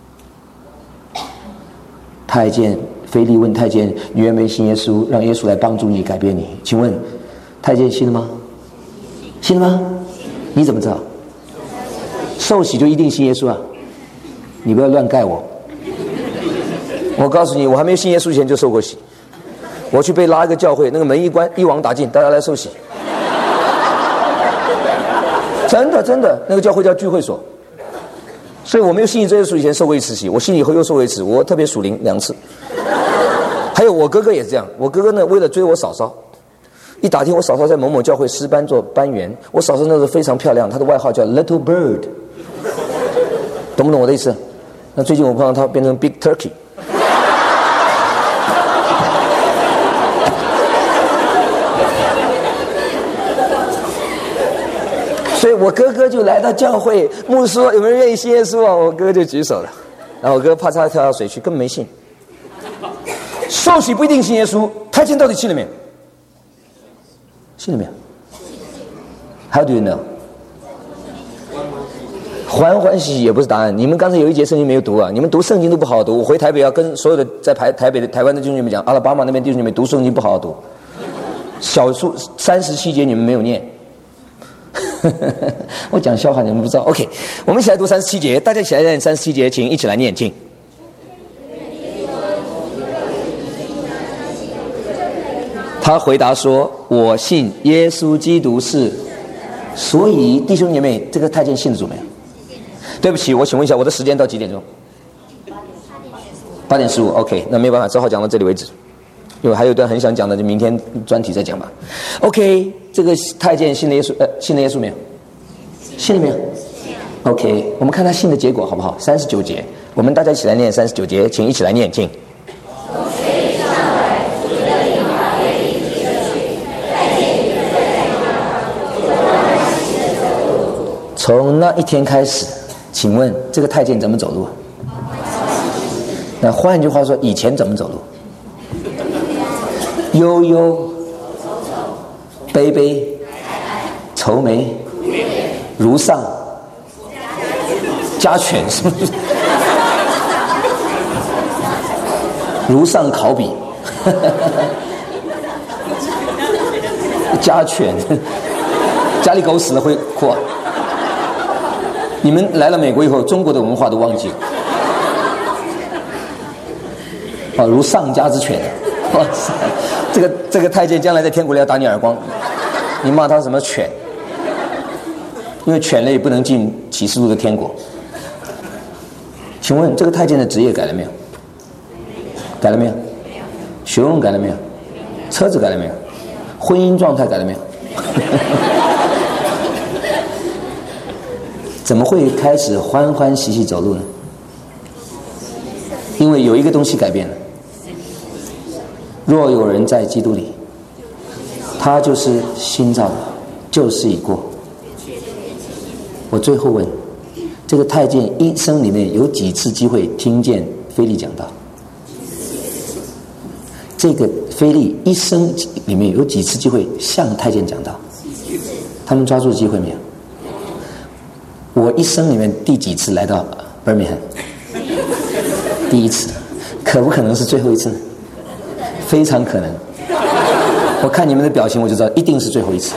太监腓力问太监：你愿不愿意信耶稣，让耶稣来帮助你改变你？请问太监信了吗？信了吗？你怎么知道？受洗就一定信耶稣啊？你不要乱盖我。我告诉你，我还没有信耶稣前就受过洗。我去被拉一个教会，那个门一关，一网打尽，大家来受洗。真的，那个教会叫聚会所。所以我没有信耶稣以前受过一次洗，我信以后又受过一次，我特别属灵2次。还有我哥哥也是这样，我哥哥呢为了追我嫂嫂，一打听我嫂嫂在某某教会诗班做班员，我嫂嫂那时候非常漂亮，她的外号叫 Little Bird， 懂不懂我的意思？那最近我碰到她变成 Big Turkey。所以我哥哥就来到教会，牧师说有没有人愿意信耶稣啊？我哥哥就举手了，然后我哥啪嚓跳到水去，根本没信。受洗不一定信耶稣，太监到底信了没有？信了没有 ？How do you know？ 欢喜也不是答案。你们刚才有一节圣经没有读啊？你们读圣经都不好好读。我回台北要跟所有的在台北的台湾的弟兄姐妹讲，阿拉巴马那边弟兄姐妹读圣经不好好读，小数37节你们没有念。我讲笑话你们不知道。 OK， 我们一起来读37节，大家一起来念37节，请一起来念，请。他回答说：我信耶稣基督是。所以弟兄姐妹，这个太监信主没有？对不起，我请问一下，我的时间到几点钟？8点15。 OK， 那没办法，只好讲到这里为止，因为还有一段很想讲的，就明天专题再讲吧。 OK， 这个太监信了耶稣，信了耶稣没有？信了没有？ OK， 我们看他信的结果好不好？39节，我们大家一起来念39节，请一起来念，请。从那一天开始，请问这个太监怎么走路？那换句话说，以前怎么走路？悠悠、悲悲、愁眉、如上、家犬，是不是？如上考比，家犬，家里狗死了会哭啊。你们来了美国以后，中国的文化都忘记了。如上家之犬， 哇塞，这个太监将来在天国里要打你耳光，你骂他什么犬？因为犬类不能进启示录的天国。请问这个太监的职业改了没有？改了没有？学问改了没有？车子改了没有？婚姻状态改了没有？怎么会开始欢欢喜喜走路呢？因为有一个东西改变了。若有人在基督里，他就是新造的，旧事已过。我最后问，这个太监一生里面有几次机会听见腓力讲道？这个腓力一生里面有几次机会向太监讲道？他们抓住机会没有？我一生里面第几次来到 Birmingham？ 第一次，可不可能是最后一次呢？非常可能。我看你们的表情我就知道一定是最后一次。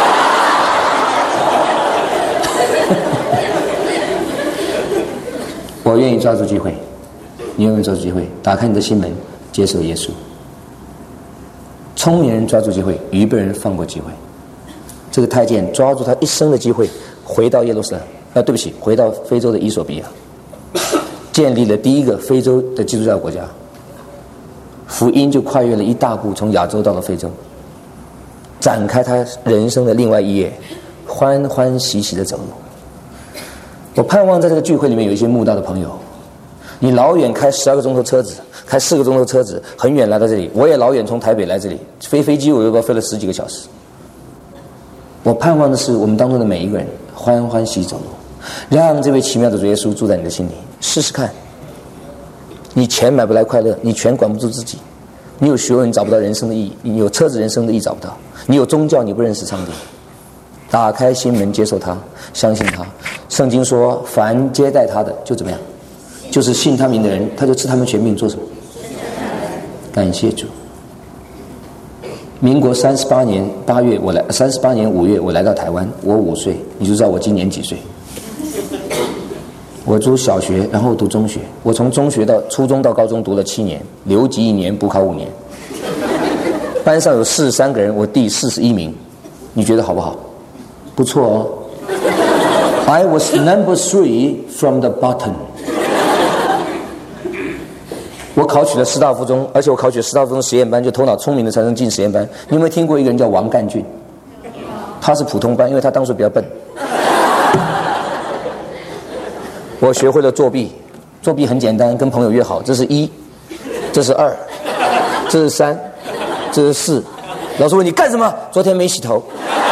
我愿意抓住机会，你愿意抓住机会，打开你的心门，接受耶稣。聪明人抓住机会，愚笨人放过机会。这个太监抓住他一生的机会，回到耶路撒冷，对不起，回到非洲的伊索比亚，建立了第一个非洲的基督教国家。福音就跨越了一大步，从亚洲到了非洲，展开他人生的另外一页，欢欢喜喜的走路。我盼望在这个聚会里面有一些慕道的朋友，你老远开12个钟头车子，开4个钟头车子，很远来到这里，我也老远从台北来这里，飞机我又飞了10几个小时。我盼望的是我们当中的每一个人欢欢喜喜走路，让这位奇妙的主耶稣住在你的心里。试试看，你钱买不来快乐，你权管不住自己，你有学问你找不到人生的意义，你有车子人生的意义找不到，你有宗教你不认识上帝。打开心门接受他，相信他。圣经说凡接待他的就怎么样，就是信他名的人，他就赐他们权柄做什么？感谢主。民国38年8月38年5月我来到台湾，我5岁，你就知道我今年几岁。我读小学，然后读中学，我从中学到初中到高中读了7年，留级1年，补考5年。班上有43个人，我第41名，你觉得好不好？不错哦。I was number 3 from the bottom。 我考取了师大附中，而且我考取师大附中实验班，就头脑聪明的才能进实验班。你有没有听过一个人叫王干俊？他是普通班，因为他当初比较笨。我学会了作弊，作弊很简单，跟朋友约好，这是1，这是2，这是3，这是4。老师问你干什么？昨天没洗头。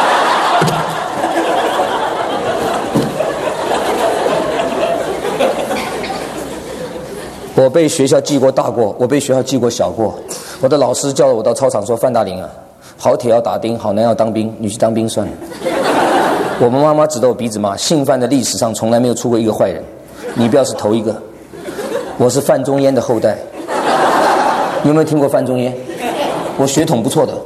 我被学校记过大过，我被学校记过小过。我的老师叫我到操场说：“范大林啊，好铁要打钉，好男要当兵，你去当兵算了。”我们妈妈指着我鼻子骂：“姓范的历史上从来没有出过一个坏人，你不要是头一个。”我是范仲淹的后代，你有没有听过范仲淹？我血统不错的。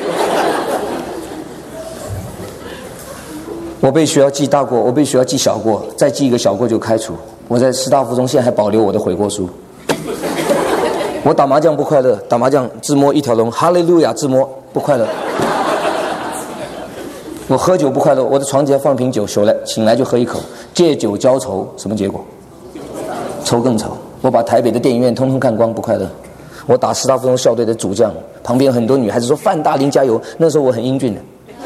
我被学校记大过，我被学校记小过，再记一个小过就开除。我在师大附中现在还保留我的悔过书。我打麻将不快乐，打麻将自摸一条龙，哈利路亚自摸不快乐。我喝酒不快乐，我的床底下放瓶酒，醒来就喝一口，借酒浇愁，什么结果？愁更愁。我把台北的电影院通通看光，不快乐。我打师大附中校队的主将，旁边很多女孩子说范大林加油，那时候我很英俊的。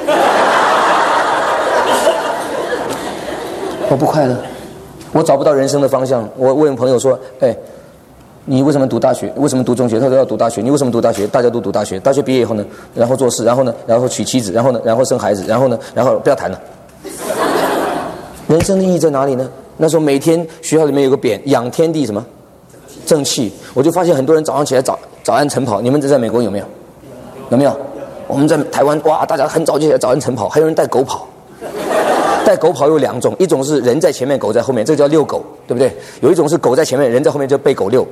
我不快乐，我找不到人生的方向。我问朋友说：“哎，你为什么读大学？为什么读中学？”他说要读大学。你为什么读大学？大家都读大学。大学毕业以后呢，然后做事，然后呢，然后娶妻子，然后呢，然后生孩子，然后呢，然后不要谈了。人生的意义在哪里呢？那时候每天学校里面有个匾，养天地什么正气。我就发现很多人早上起来早安晨跑，你们在美国有没有？有没有？我们在台湾哇，大家很早就起来早安晨跑，还有人带狗跑。带狗跑有2种，一种是人在前面狗在后面，这个叫遛狗，对不对？有一种是狗在前面人在后面，就被狗遛。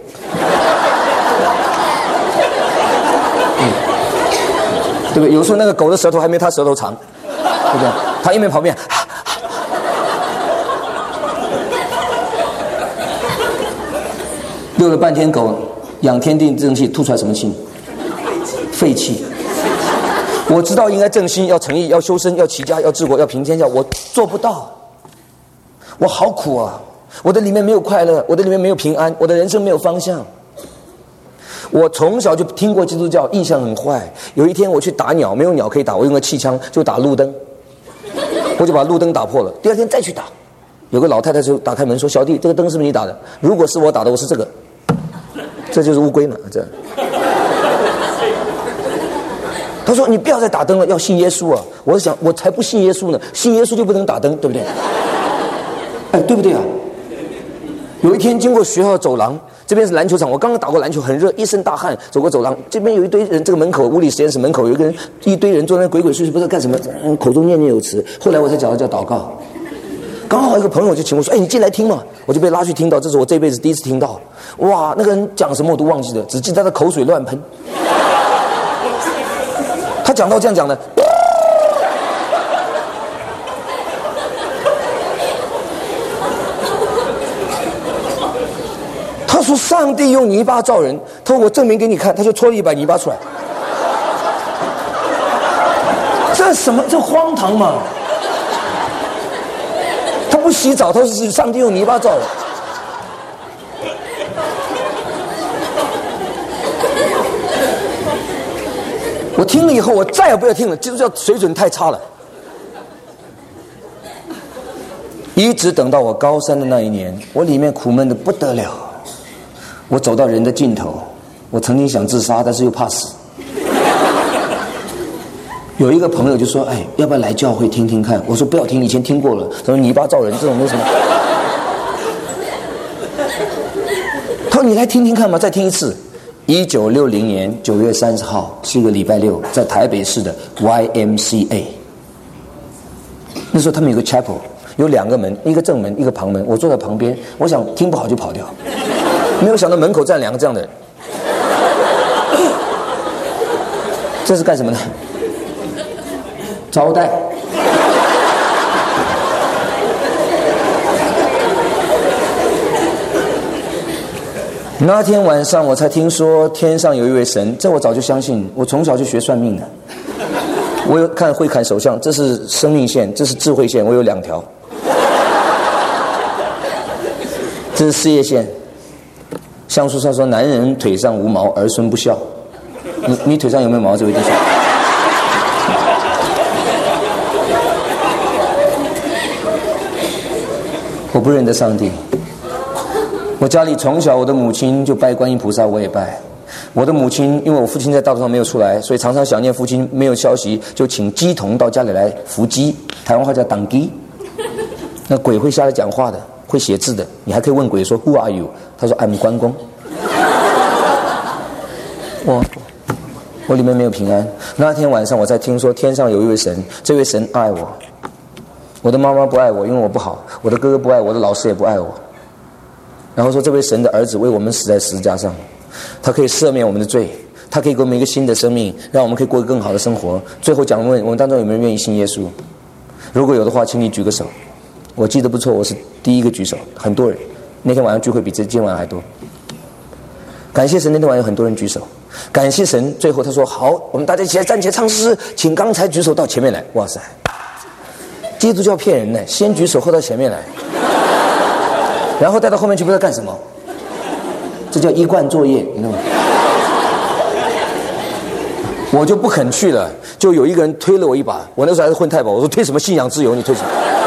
对不对？有时候那个狗的舌头还没他舌头长，对不对？他一边跑一边遛了半天狗，养天地正气，吐出来什么气？ 废气。我知道应该正心，要诚意，要修身，要齐家，要治国，要平天下，我做不到。我好苦啊！我的里面没有快乐，我的里面没有平安，我的人生没有方向。我从小就听过基督教，印象很坏。有一天我去打鸟，没有鸟可以打，我用个气枪就打路灯，我就把路灯打破了。第二天再去打，有个老太太就打开门说：“小弟，这个灯是不是你打的？如果是我打的，我是这个。”这就是乌龟嘛，这。他说：“你不要再打灯了，要信耶稣啊！”我想，我才不信耶稣呢，信耶稣就不能打灯，对不对？哎，对不对啊？有一天经过学校走廊，这边是篮球场，我刚刚打过篮球，很热，一身大汗，走过走廊，这边有一堆人，这个门口物理实验室门口有一个人，一堆人坐在那鬼鬼祟祟，不知道干什么，口中念念有词。后来我才找到叫祷告。刚好一个朋友就请我说：“哎，你进来听嘛。”我就被拉去听到，这是我这辈子第一次听到。哇，那个人讲什么我都忘记了，只记得他的口水乱喷。他讲到这样讲的。他说上帝用泥巴造人，他说我证明给你看，他就搓了100泥巴出来。这什么？这荒唐嘛！他不洗澡，他说是上帝用泥巴造人。我听了以后，我再也不要听了，基督教水准太差了。一直等到我高3的那一年，我里面苦闷的不得了。我走到人的尽头，我曾经想自杀，但是又怕死。有一个朋友就说：“哎，要不要来教会听听看？”我说：“不要听，以前听过了。”他说：“泥巴造人这种没什么。”他说：“你来听听看嘛，再听一次。”1960年9月30号是一个礼拜六，在台北市的 YMCA。那时候他们有个 chapel， 有2个门，一个正门，一个旁门。我坐在旁边，我想听不好就跑掉。没有想到门口站2个这样的人。这是干什么呢？招待。那天晚上我才听说天上有一位神，这我早就相信，我从小就学算命的。我有会看手相，这是生命线，这是智慧线，我有2条。这是事业线。相书上说，男人腿上无毛，儿孙不孝。你腿上有没有毛，这位弟兄？我不认得上帝。我家里从小，我的母亲就拜观音菩萨，我也拜。我的母亲，因为我父亲在大陆上没有出来，所以常常想念父亲，没有消息就请鸡童到家里来伏鸡，台湾话叫挡鸡。那鬼会下来讲话的，会写字的，你还可以问鬼说 Who are you？ 他说 I'm 关公。我里面没有平安。那天晚上我才听说天上有一位神，这位神爱我。我的妈妈不爱我，因为我不好；我的哥哥不爱我，我的老师也不爱我。然后说这位神的儿子为我们死在十字架上，他可以赦免我们的罪，他可以给我们一个新的生命，让我们可以过更好的生活。最后讲问我们当中有没有人愿意信耶稣？如果有的话，请你举个手。我记得不错，我是第一个举手，很多人。那天晚上聚会比今天晚上还多。感谢神，那天晚上有很多人举手。感谢神，最后他说好，我们大家一起来站起来唱诗，请刚才举手到前面来。哇塞，基督教骗人呢，先举手后到前面来，然后带到后面去不知道干什么，这叫一贯作业，你知道吗？我就不肯去了，就有一个人推了我一把，我那时候还是混太保，我说推什么信仰自由，你推什么？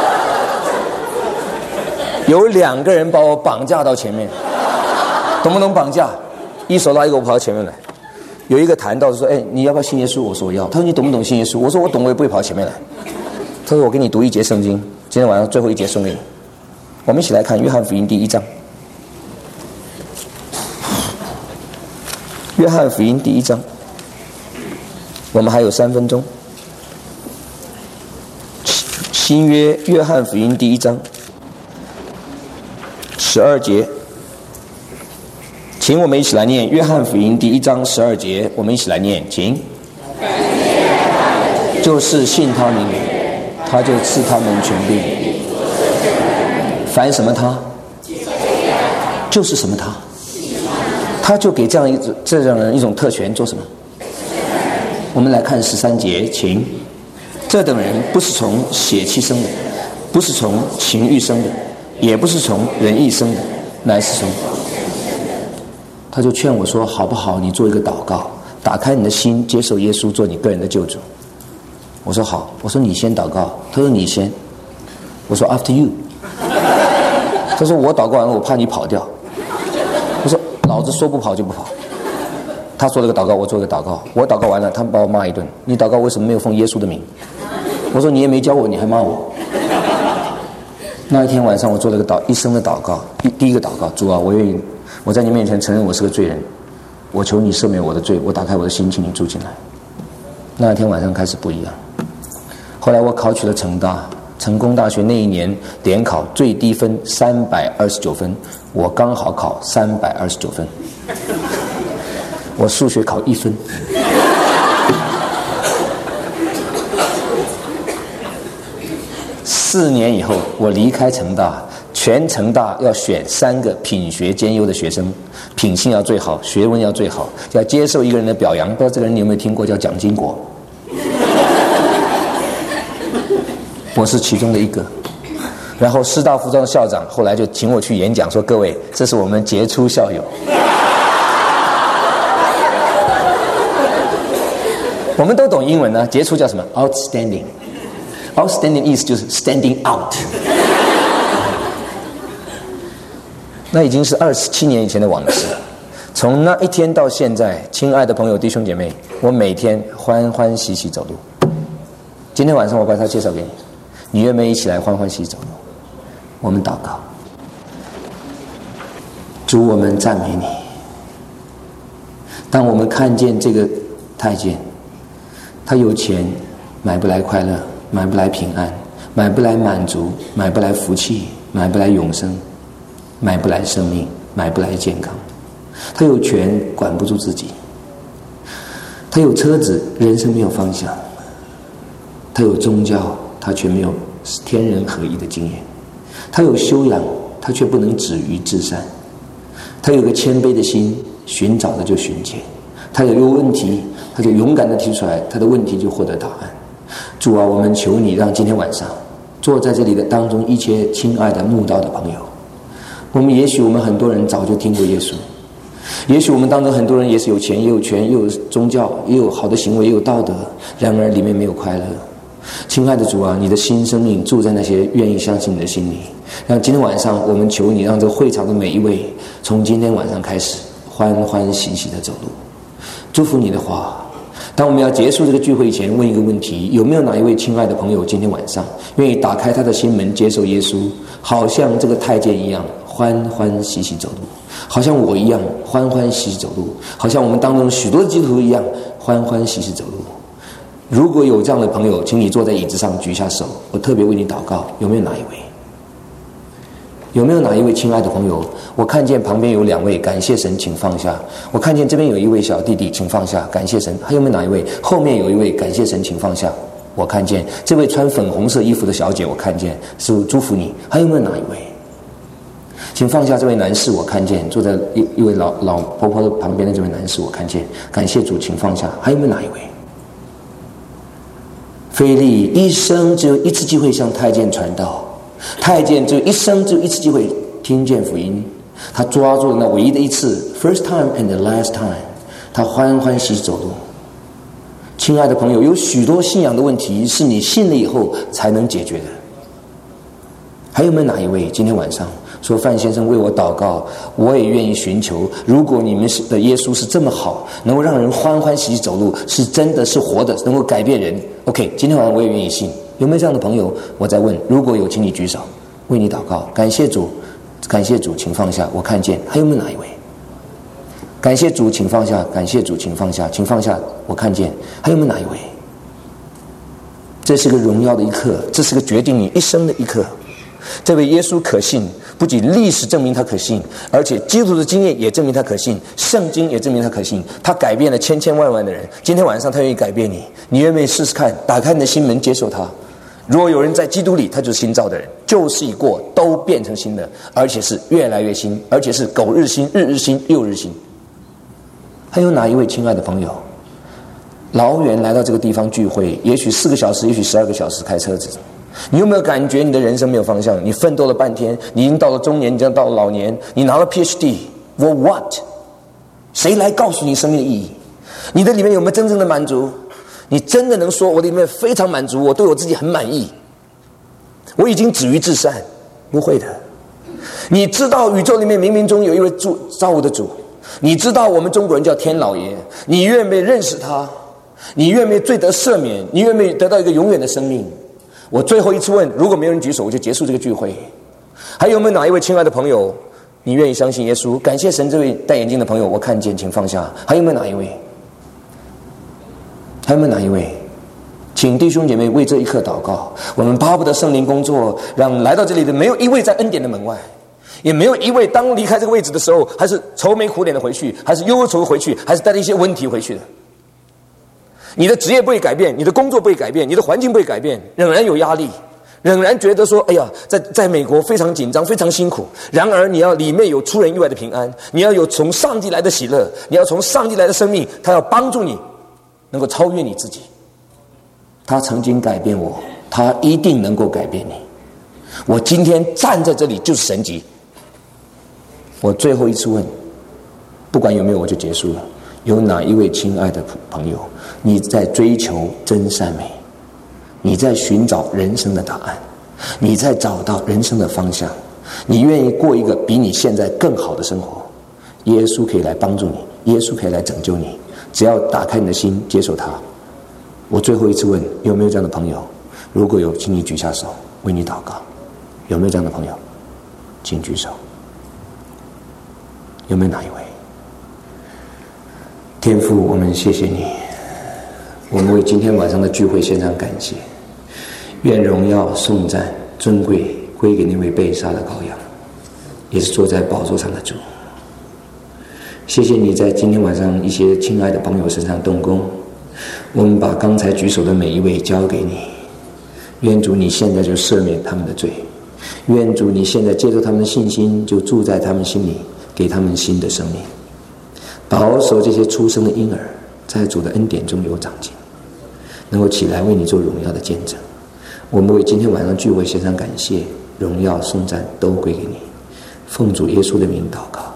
有2个人把我绑架到前面，懂不懂绑架？一手拉一个，我跑到前面来。有一个谈到说：“哎，你要不要信耶稣？”我说：“我要。”他说：“你懂不懂信耶稣？”我说：“我懂，我也不会跑到前面来。”他说：“我给你读一节圣经，今天晚上最后一节送给你。”我们一起来看约翰福音第1章。约翰福音第1章，我们还有3分钟。新约约翰福音第1章12节，请我们一起来念约翰福音第1章12节，我们一起来念，请。就是信他名，他就赐他们权柄。凡什么他，就是什么他，他就给这样人一种特权，做什么？ 我们来看13节，请。这等人不是从血气生的，不是从情欲生的，也不是从人意生的，乃是从……他就劝我说：“好不好？你做一个祷告，打开你的心，接受耶稣做你个人的救主。”我说好。我说你先祷告。他说你先。我说 After you。他说我祷告完了，我怕你跑掉。我说老子说不跑就不跑。他做了个祷告，我做了个祷告。我祷告完了，他把我骂一顿。你祷告为什么没有奉耶稣的名？我说你也没教我，你还骂我。那一天晚上我做了个一生的祷告，第一个祷告，主啊，我愿意，我在你面前承认我是个罪人，我求你赦免我的罪，我打开我的心，请你住进来。那一天晚上开始不一样。后来我考取了成功大学，那一年联考最低分329分，我刚好考329分，我数学考1分。4年以后，我离开成大，全成大要选3个品学兼优的学生，品性要最好，学问要最好，要接受一个人的表扬。不知道这个人你有没有听过，叫蒋经国。我是其中的一个。然后师大附中的校长后来就请我去演讲，说各位，这是我们杰出校友。我们都懂英文呢，杰出叫什么 ？Outstanding。Outstanding 意思就是 standing out。那已经是27年以前的往事。从那一天到现在，亲爱的朋友弟兄姐妹，我每天欢欢喜喜走路。今天晚上我把他介绍给你，你愿不愿意一起来欢欢喜喜走路？我们祷告。主，我们赞美你。当我们看见这个太监，他有钱买不来快乐，买不来平安，买不来满足，买不来福气，买不来永生，买不来生命，买不来健康。他有权管不住自己，他有车子，人生没有方向，他有宗教，他却没有天人合一的经验，他有修养，他却不能止于至善，他有个谦卑的心，寻找的就寻见，他有问题，他就勇敢的提出来，他的问题就获得答案。主啊，我们求你让今天晚上坐在这里的当中一切亲爱的慕道的朋友，也许我们很多人早就听过耶稣，也许我们当中很多人也是有钱也有权也有宗教也有好的行为也有道德，然而里面没有快乐。亲爱的主啊，你的新生命住在那些愿意相信你的心里，让今天晚上我们求你让这个会场的每一位从今天晚上开始欢欢喜喜的走路。祝福你的话。当我们要结束这个聚会前，问一个问题，有没有哪一位亲爱的朋友今天晚上愿意打开他的心门接受耶稣，好像这个太监一样欢欢喜喜走路，好像我一样欢欢喜喜走路，好像我们当中许多的基督徒一样欢欢喜喜走路。如果有这样的朋友，请你坐在椅子上举下手，我特别为你祷告。有没有哪一位？有没有哪一位亲爱的朋友？我看见旁边有2位，感谢神，请放下。我看见这边有一位小弟弟，请放下，感谢神。还有没有哪一位？后面有一位，感谢神，请放下。我看见这位穿粉红色衣服的小姐，我看见，师父祝福你。还有没有哪一位？请放下这位男士，我看见坐在一位老婆婆的旁边的这位男士，我看见，感谢主，请放下。还有没有哪一位？腓利一生只有一次机会向太监传道，太监只有一生只有一次机会听见福音，他抓住了那唯一的一次 ，first time and the last time， 他欢欢喜喜走路。亲爱的朋友，有许多信仰的问题是你信了以后才能解决的。还有没有哪一位今天晚上说，范先生为我祷告，我也愿意寻求，如果你们的耶稣是这么好，能够让人欢欢喜喜走路，是真的是活的，能够改变人， OK， 今天晚上我也愿意信。有没有这样的朋友？我在问，如果有请你举手，为你祷告。感谢主，感谢主，请放下。我看见。还有没有哪一位？感谢主，请放下。感谢主，请放下，请放下。我看见。还有没有哪一位？这是个荣耀的一刻，这是个决定你一生的一刻。这位耶稣可信，不仅历史证明他可信，而且基督徒的经验也证明他可信，圣经也证明他可信。他改变了千千万万的人，今天晚上他愿意改变你，你愿不愿意试试看？打开你的心门，接受他。如果有人在基督里，他就是新造的人，旧事已过，都变成新的，而且是越来越新，而且是苟日新，日日新，又日新。还有哪一位亲爱的朋友老远来到这个地方聚会，也许4个小时，也许12个小时开车子。你有没有感觉你的人生没有方向？你奋斗了半天，你已经到了中年，你已经到了老年，你拿了 PhD，For what？ 谁来告诉你生命的意义？你的里面有没有真正的满足？你真的能说我的里面非常满足，我对我自己很满意，我已经止于至善？不会的。你知道宇宙里面冥冥中有一位造物的主，你知道我们中国人叫天老爷，你愿不愿意认识他？你愿不愿意罪得赦免？你愿不愿意得到一个永远的生命？我最后一次问，如果没有人举手，我就结束这个聚会。还有没有哪一位亲爱的朋友，你愿意相信耶稣？感谢神，这位戴眼镜的朋友，我看见，请放下。还有没有哪一位？还有没有哪一位？请弟兄姐妹为这一刻祷告。我们巴不得圣灵工作，让来到这里的没有一位在恩典的门外，也没有一位当离开这个位置的时候，还是愁眉苦脸的回去，还是忧愁回去，还是带着一些问题回去的。你的职业不会改变，你的工作不会改变，你的环境不会改变，仍然有压力，仍然觉得说，哎呀，在美国非常紧张，非常辛苦。然而你要里面有出人意外的平安，你要有从上帝来的喜乐，你要从上帝来的生命，他要帮助你能够超越你自己。他曾经改变我，他一定能够改变你。我今天站在这里就是神迹。我最后一次问，不管有没有我就结束了。有哪一位亲爱的朋友，你在追求真善美，你在寻找人生的答案，你在找到人生的方向，你愿意过一个比你现在更好的生活？耶稣可以来帮助你，耶稣可以来拯救你，只要打开你的心接受他。我最后一次问，有没有这样的朋友？如果有，请你举下手，为你祷告。有没有这样的朋友？请举手。有没有哪一位？天父，我们谢谢你，我们为今天晚上的聚会献上感谢。愿荣耀、颂赞、尊贵归给那位被杀的羔羊，也是坐在宝座上的主。谢谢你在今天晚上一些亲爱的朋友身上动工，我们把刚才举手的每一位交给你。愿主你现在就赦免他们的罪，愿主你现在接受他们的信心，就住在他们心里，给他们新的生命。保守这些出生的婴儿在主的恩典中有长进，能够起来为你做荣耀的见证。我们为今天晚上聚会献上感谢，荣耀颂赞都归给你。奉主耶稣的名祷告。